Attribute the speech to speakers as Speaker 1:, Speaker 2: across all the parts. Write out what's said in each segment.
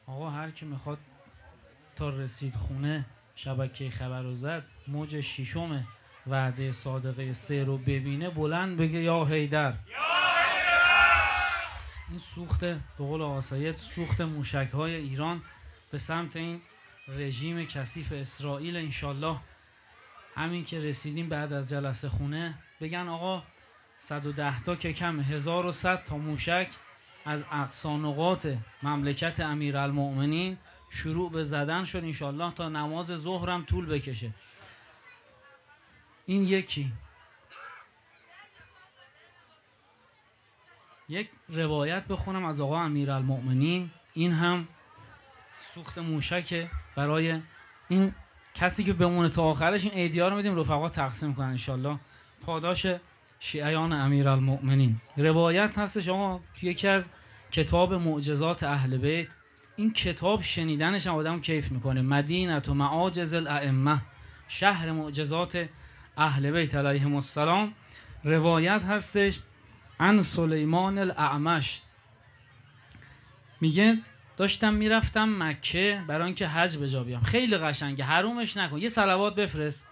Speaker 1: آقا هر کی میخواد تا رسید خونه شبکه خبر رو زد موج شیشم وعده صادقه 3 رو ببینه بلند بگه یا حیدر. این سوخت به قول آسایت سوخت موشک‌های ایران به سمت این رژیم کثیف اسرائیل. انشالله همین که رسیدیم بعد از جلسه خونه بگن آقا 110 تا که کم 1100 تا موشک از اقصا نقاط مملکت امیرالمؤمنین شروع به زدن شد. انشالله تا نماز ظهرم طول بکشه. این یکی. یک روایت بخونم از آقا امیرالمؤمنین. این هم سوخت موشک برای این کسی که بمونه تا آخرش. این ایدیا رو میدیم رفقا تقسیم کنن انشالله پاداش شیعیان امیرالمؤمنین. روایت هستش آقا توی یکی از کتاب معجزات اهل بیت. این کتاب شنیدنش هم آدم کیف میکنه. مدینه و معاجز الائمه، شهر معجزات اهل بیت علیهم السلام. روایت هستش عن سلیمان الاعمش میگه داشتم میرفتم مکه برای اینکه حج به جا بیام. خیلی قشنگه، حرومش نکن. یه صلوات بفرست.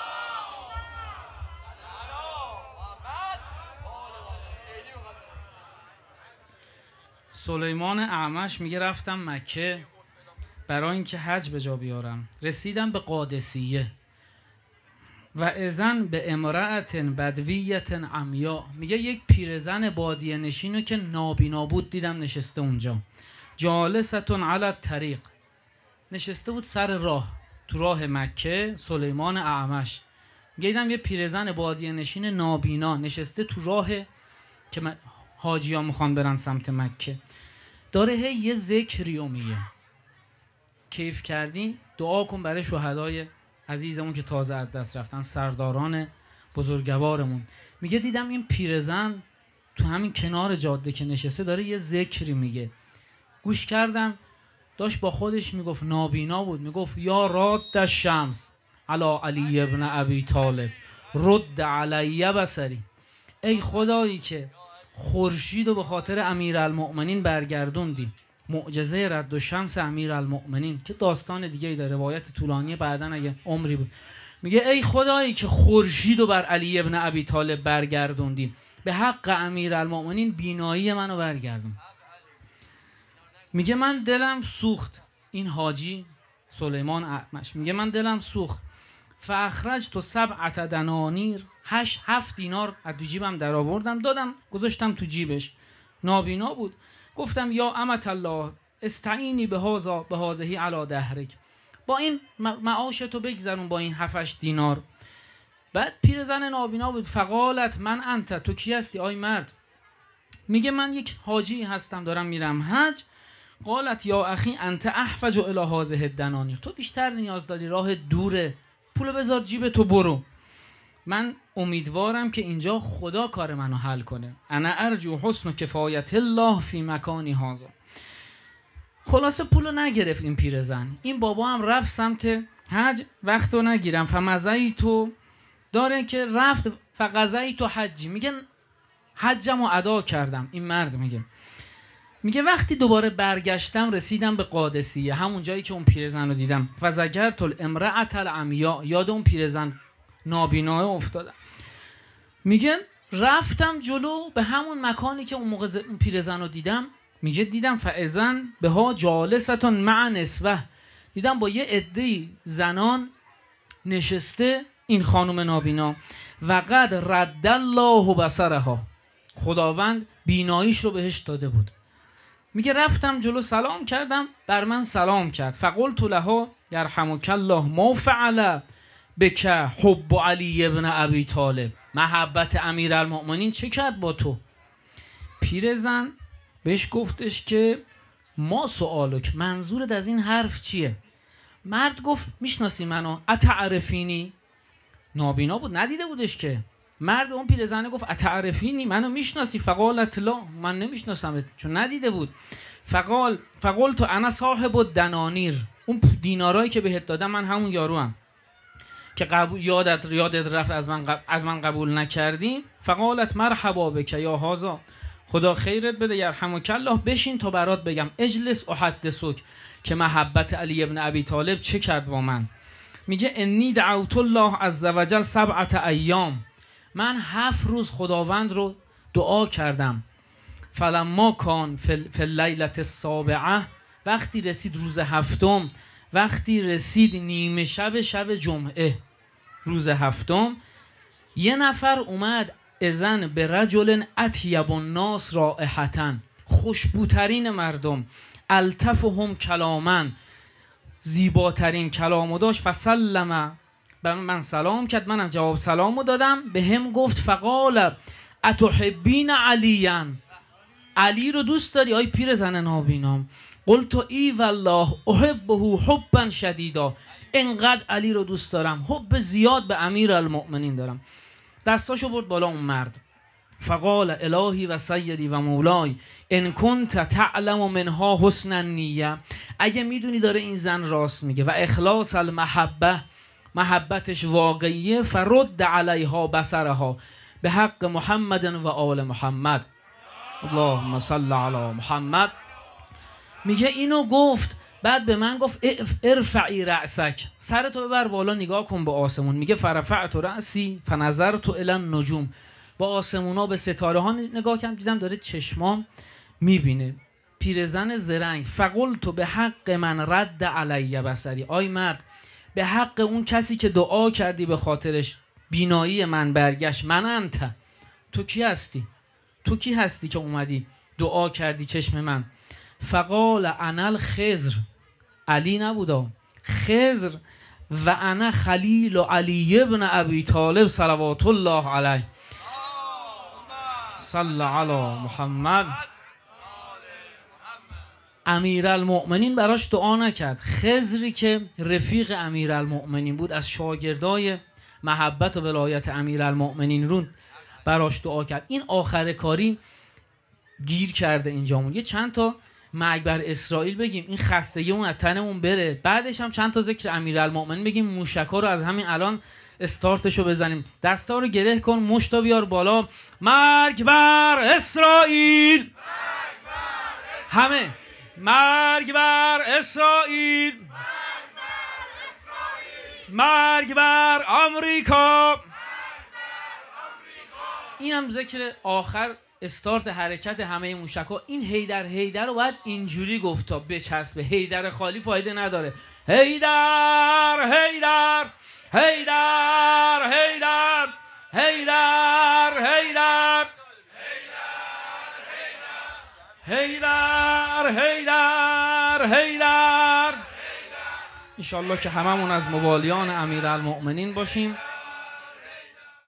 Speaker 1: سلیمان اعمش میگه رفتم مکه برای اینکه حج به جا بیارم. رسیدم به قادسیه و اذن به امرأت بدویت عمیا. میگه یک پیرزن بادیه نشینو که نابینا بود دیدم نشسته اونجا. جالستون علی الطریق، نشسته بود سر راه تو راه مکه. سلیمان اعمش میگه دیدم یه پیرزن بادیه نشین نابینا نشسته تو راه که حاجی ها میخوان برن سمت مکه. داره هی یه ذکریو میگه. کیف کردین دعا کن برای شهدای عزیزمون که تازه از دست رفتن، سرداران بزرگوارمون. میگه دیدم این پیرزن تو همین کنار جاده که نشسته داره یه ذکری میگه. گوش کردم داشت با خودش میگفت، نابینا بود، میگفت یا راد الشمس علی علی ابن ابی طالب رد علی بصری. ای خدایی که خورشید رو به خاطر امیرالمؤمنین برگردوندی. معجزه رد الشمس امیرالمؤمنین که داستان دیگه ای داره، روایت طولانی، بعدن اگه عمری بود. میگه ای خدایی که خورشید رو بر علی ابن ابی طالب برگردوندی، به حق امیرالمؤمنین بینایی منو برگردون. میگه من دلم سوخت. این حاجی سلیمان اعمش میگه من دلم سوخت. فاخرجت 7 دنانیر، 7 دینار از تو جیبم در آوردم دادم گذاشتم تو جیبش. نابینا بود. گفتم یا امت الله استعینی به هذه علی دهرک، با این معاش تو بگذرون با این 7 دینار. بعد پیرزن نابینا بود. فقالت من انت، تو کی هستی آی مرد؟ میگه من یک حاجی هستم دارم میرم حج. قالت یا اخی انت احوج الی هذه الدنانیر، تو بیشتر نیاز داری، راه دوره، پولو بذار جیب تو برو. من امیدوارم که اینجا خدا کار منو حل کنه. انا ارجو حسن کفایت الله فی مکانی هذا. خلاصه پولو نگرفت این پیرزن. این بابا هم رفت سمت حج. وقتو نگیرم فمضیتو داره که رفت فقضیت حجی. میگه حجمو ادا کردم. این مرد میگه وقتی دوباره برگشتم رسیدم به قادسیه، همون جایی که اون پیرزن رو دیدم. فذکرت الامرأة العمیا، یاد اون پیرزن نابینا افتادم. میگه رفتم جلو به همون مکانی که اون موقع اون پیرزن رو دیدم. میگه دیدم فاذن بها جالستون مع نسوه، دیدم با یه عده زنان نشسته این خانم نابینا. و قد رد الله بصرها، خداوند بیناییش رو بهش داده بود. میگه رفتم جلو سلام کردم، بر من سلام کرد. فقلت لها یرحمک الله ما فعل بک حب علی ابن ابی طالب، محبت امیرالمؤمنین چه کرد با تو؟ پیرزن بهش گفتش که ما سوالک، منظورت از این حرف چیه؟ مرد گفت میشناسی منو؟ اتعرفینی؟ نابینا بود ندیده بودش که. مرد اون پیرزنه گفت اتعرفینی، منو میشناسی؟ فقالت لا، من نمیشناسم چون ندیده بود. فقلت انا صاحب الدنانیر، اون دینارایی که بهت دادم من همون یاروام که یادت رفت از من قبول نکردی. فقالت مرحبا بک یا هذا، خدا خیرت بده یرحمک الله، بشین تا برات بگم. اجلس احدثک که محبت علی ابن ابی طالب چه کرد با من. میگه انی دعوت الله عز وجل 7 ایام، من 7 روز خداوند رو دعا کردم. فلما کان فی اللیلة السابعه، وقتی رسید روز 7، وقتی رسید نیمه شب جمعه روز 7، یه نفر اومد اذن به رجل اطیب الناس رائحة، خوشبوترین مردم، الطفهم کلاما، زیباترین کلامو داشت. فسلم، من سلام کرد، منم جواب سلامو دادم. به هم گفت فقال اتحبین علیا، علی رو دوست داری آی پیرزن نابینام؟ قلت ای والله احبه حبا شدیدا، انقدر علی رو دوست دارم، حب زیاد به امیر المؤمنین دارم. دستاشو برد بالا اون مرد. فقال الهی و سیدی و مولای ان کنت تعلم منها حسن النیه، اگه میدونی داره این زن راست میگه و اخلاص المحبه، محبتش واقعیه، فرد علیها بصرها به حق محمد و آل محمد، اللهم صل علی محمد. میگه اینو گفت، بعد به من گفت ارفعی رأسک، سرتو ببر بالا نگاه کن به آسمون. میگه فرفعت رأسی فنظرت الی النجوم، با آسمونا به ستاره ها نگاه کردم، دیدم داره چشمام میبینه. پیرزن زرنگ، فقلت به حق من رد علی بصری، آی مرد به حق اون کسی که دعا کردی به خاطرش بینایی من برگشت، من انت، تو کی هستی؟ تو کی هستی که اومدی دعا کردی چشم من؟ فقال انا الخضر، علی نبودا، خضر، و انا خلیل علی ابن ابی طالب صلوات الله علیه، صلی علی محمد. امیرالمؤمنین براش دعا نکرد. خضری که رفیق امیرالمؤمنین بود، از شاگردای محبت و ولایت امیرالمؤمنین رون، براش دعا کرد. این آخر کاری گیر کرده اینجامون. یه چند تا مرگ بر اسرائیل بگیم، این خستگی اون از تنمون بره، بعدش هم چند تا ذکر امیرالمؤمنین بگیم، موشکا رو از همین الان استارتشو بزنیم. دستا رو گره کن، مشتا بیار بالا. مرگ بر اسرائیل، همه مرگ بر اسرائیل، مرگ بر آمریکا. این هم ذکر آخر استارت حرکت همه موشکا. این هیدر رو باید اینجوری گفت تا بچسبه، هیدر خالی فایده نداره. هیدر هیدر هیدر هیدر هیدر هیدر هیدر هیدر هیدر. انشالله که هممون از موالیان امیرالمؤمنین باشیم.